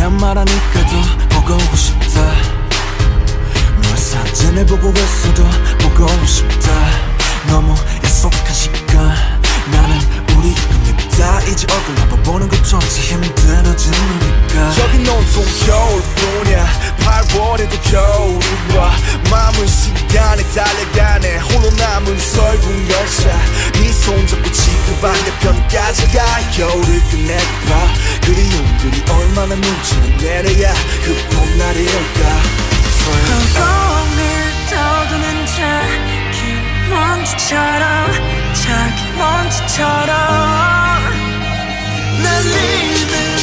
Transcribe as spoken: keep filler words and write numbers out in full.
말하니까 더 보고 싶다. 너의 사진을 보고 있어도 보고 싶다. 너무 약속한 시간 나는 우리 겁니다. 이제 얼굴 한번 보는 것조차 힘들어진 우리가. 여긴 온통 겨울뿐이야. 팔월에도 겨울이 와. 마음은 시간에 달려가네. 홀로 남은 설국 열차. 네 손잡고 지금 반대편까지 가. 겨울을 끝내봐. 그리움들이 얼마나 눈치를 내려야 그 봄날이 올까. 한꺼번에 떠도는 작은 먼지처럼 작은 먼지처럼 날 잃는